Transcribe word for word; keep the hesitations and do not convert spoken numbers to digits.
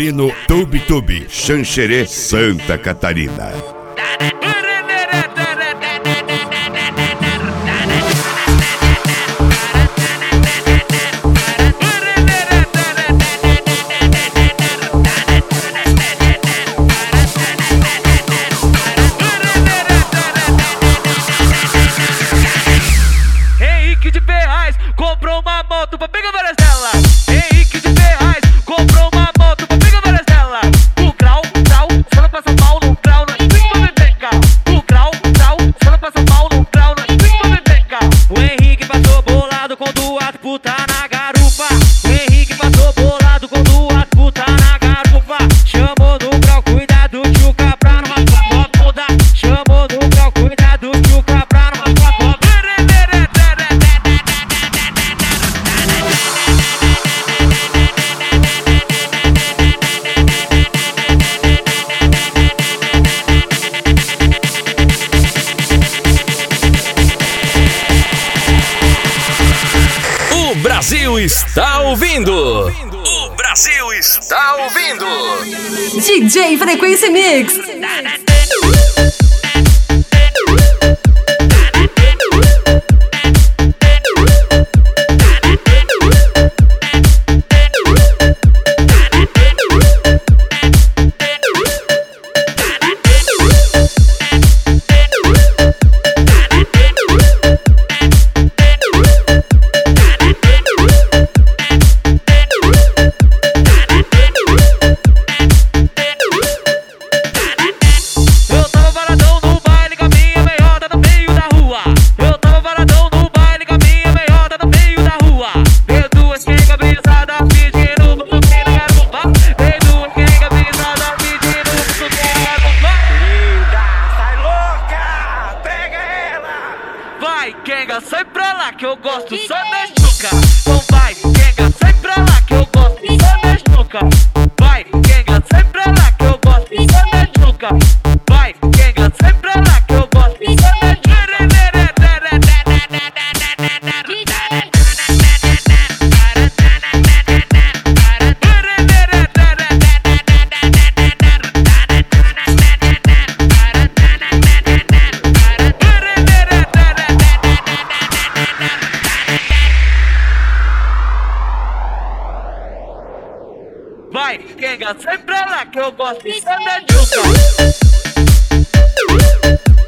aqui no Tube Tube, Xanxerê, Santa Catarina. Henrique de Ferraz comprou uma moto pra pegar várias delas. Henrique de Ferraz comprou uma moto pra pegar várias delas. O grau, grau, só não passa mal no grau, não explica pra beber carro. O grau, grau, só não passa mal no grau, não explica pra beber carro. O Henrique passou bolado com duas putas na garupa. O Henrique passou bolado com duas putas na garupa. Chamou no grau, cuidado, tchuca pra numa foda. Chamou no grau, cuidado, tchuca pra numa foda. O Brasil está ouvindo. O Brasil está ouvindo. D J Frequência Mix. Vai, Kenga, sai pra lá que eu gosto só da chuca. Então vai, Kenga, sai pra lá que eu gosto só da chuca. Vai, Kenga, sai pra lá que eu gosto só da chuca. Vai, Kenga, sai pra lá que eu gosto só da chuca. Vai, Kenga, sai pra lá que eu gosto só da chuca.